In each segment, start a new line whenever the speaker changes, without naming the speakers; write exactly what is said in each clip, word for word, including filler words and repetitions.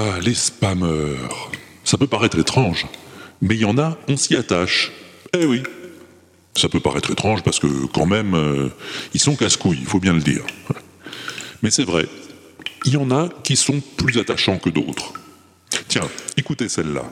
Ah, les spammeurs. Ça peut paraître étrange, mais il y en a, on s'y attache. Eh oui. Ça peut paraître étrange parce que, quand même, euh, ils sont casse-couilles, il faut bien le dire. Mais c'est vrai, il y en a qui sont plus attachants que d'autres. Tiens, écoutez celle-là.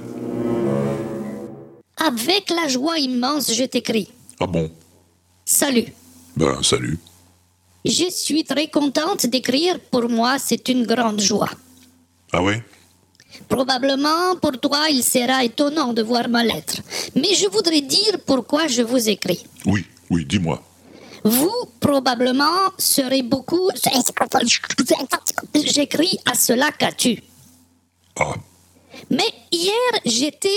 Avec la joie immense, je t'écris.
Ah bon?
Salut.
Ben, salut.
Je suis très contente d'écrire. Pour moi, c'est une grande joie.
Ah ouais?
Probablement, pour toi, il sera étonnant de voir ma lettre. Mais je voudrais dire pourquoi je vous écris.
Oui, oui, dis-moi.
Vous, probablement, serez beaucoup... J'écris à cela qu'as-tu.
Ah,
Mais hier, j'étais...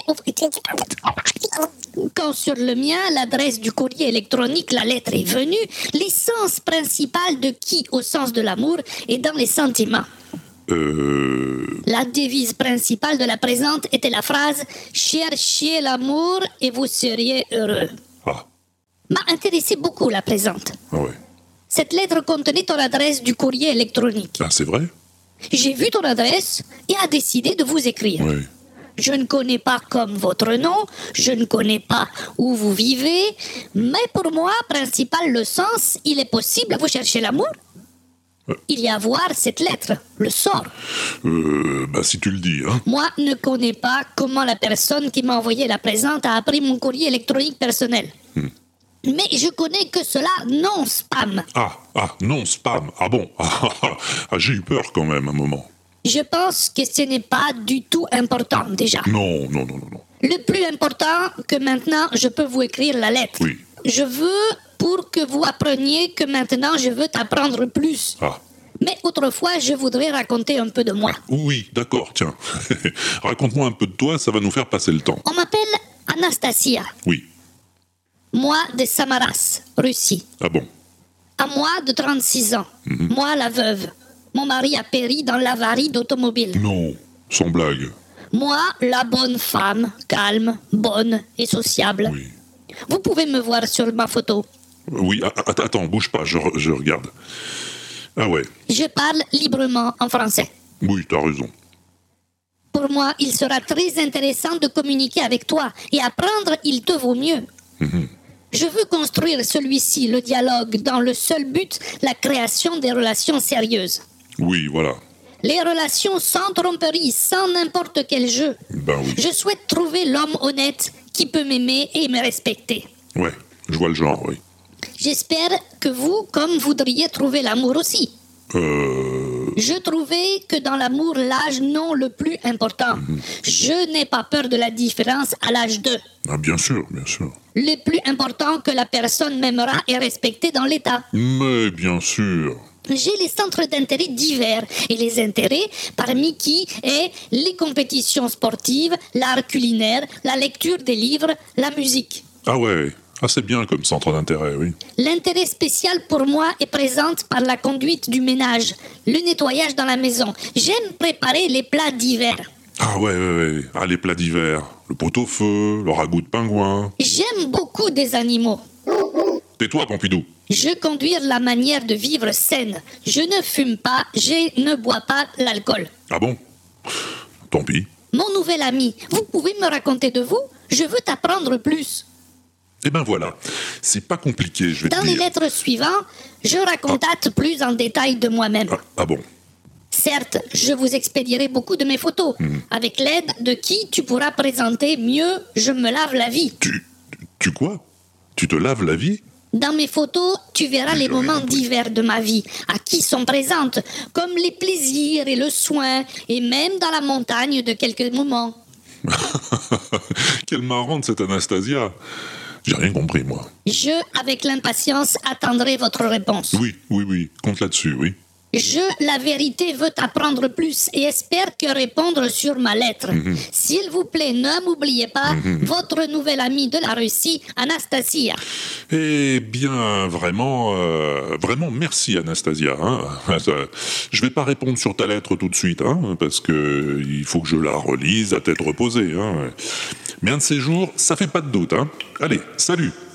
Quand sur le mien, l'adresse du courrier électronique, la lettre est venue, l'essence principale de qui, au sens de l'amour, est dans les sentiments.
euh...
La devise principale de la présente était la phrase « Cherchez l'amour et vous seriez heureux ».
Ah,
M'a intéressé beaucoup la présente.
ah ouais.
Cette lettre contenait ton adresse du courrier électronique.
Ah, c'est vrai?
J'ai vu ton adresse et a décidé de vous écrire.
Oui.
Je ne connais pas comme votre nom, je ne connais pas où vous vivez, mais pour moi, principal le sens, il est possible, vous cherchez l'amour. Il y a à voir cette lettre, le sort.
Euh, bah si tu le dis, hein.
Moi ne connais pas comment la personne qui m'a envoyé la présente a appris mon courrier électronique personnel.
Hmm.
Mais je connais que cela non spam.
Ah, ah, non, spam. Ah bon? Ah, ah, ah, ah, j'ai eu peur quand même un moment.
Je pense que ce n'est pas du tout important déjà.
Non, non, non, non, non.
Le plus important que maintenant je peux vous écrire la lettre.
Oui.
Je veux pour que vous appreniez que maintenant je veux t'apprendre plus.
Ah,
Mais autrefois je voudrais raconter un peu de moi.
oui, d'accord, tiens. Raconte-moi un peu de toi, ça va nous faire passer le temps.
On m'appelle Anastasia.
Oui.
Moi de Samaras, Russie.
Ah bon?
À moi de trente-six ans.
Mhm.
Moi la veuve. Mon mari a péri dans l'avarie d'automobile.
Non, sans blague.
Moi la bonne femme, calme, bonne et sociable.
Oui.
Vous pouvez me voir sur ma photo.
Oui, a- a- attends, bouge pas, je, re- je regarde. Ah ouais,
Je parle librement en français.
oui, t'as raison.
Pour moi, il sera très intéressant de communiquer avec toi et apprendre, il te vaut mieux.
Mhm.
Je veux construire celui-ci, le dialogue, dans le seul but, la création des relations sérieuses.
Oui, voilà.
Les relations sans tromperie, sans n'importe quel jeu.
Ben oui.
Je souhaite trouver l'homme honnête qui peut m'aimer et me respecter.
Ouais, je vois le genre, oui.
J'espère que vous, comme voudriez trouver l'amour aussi.
Euh...
Je trouvais que dans l'amour, l'âge non le plus important. Je n'ai pas peur de la différence à l'âge deux.
Ah, bien sûr, bien sûr.
Le plus important que la personne m'aimera est respecté dans l'état.
Mais bien sûr.
J'ai les centres d'intérêt divers et les intérêts parmi qui est les compétitions sportives, l'art culinaire, la lecture des livres, la musique.
Ah ouais, ah c'est bien comme centre d'intérêt, oui.
L'intérêt spécial pour moi est présent par la conduite du ménage, le nettoyage dans la maison. J'aime préparer les plats d'hiver.
Ah ouais, ouais, ouais. Ah, les plats d'hiver. Le pot-au-feu, le ragoût de pingouin.
J'aime beaucoup des animaux.
Tais-toi, Pompidou.
Je conduis la manière de vivre saine. Je ne fume pas, je ne bois pas l'alcool.
Ah bon? Tant pis.
Mon nouvel ami, vous pouvez me raconter de vous? Je veux t'apprendre plus.
Eh ben voilà, c'est pas compliqué, je vais
Dans
te
les
dire.
lettres suivantes, je raconte plus en détail de moi-même.
Ah, ah bon?
Certes, je vous expédierai beaucoup de mes photos, avec l'aide de qui tu pourras présenter mieux « Je me lave la vie
Tu... Tu quoi? Tu te laves la vie? »
Dans mes photos, tu verras les
J'ai rien
moments
compris.
divers de ma vie, à qui sont présentes, comme les plaisirs et le soin, et même dans la montagne de quelques moments.
Quelle marrante cette Anastasia. J'ai rien compris, moi.
Je, avec l'impatience, attendrai votre réponse.
Oui, oui, oui, compte là-dessus, oui.
Je, la vérité, veux apprendre plus et espère que répondre sur ma lettre. S'il vous plaît, ne m'oubliez pas, votre nouvelle amie de la Russie, Anastasia.
Eh bien, vraiment, euh, vraiment, merci Anastasia. Hein. Je vais pas répondre sur ta lettre tout de suite, hein, parce que il faut que je la relise à tête reposée. Hein. Mais un de ces jours, ça fait pas de doute. Hein. Allez, salut.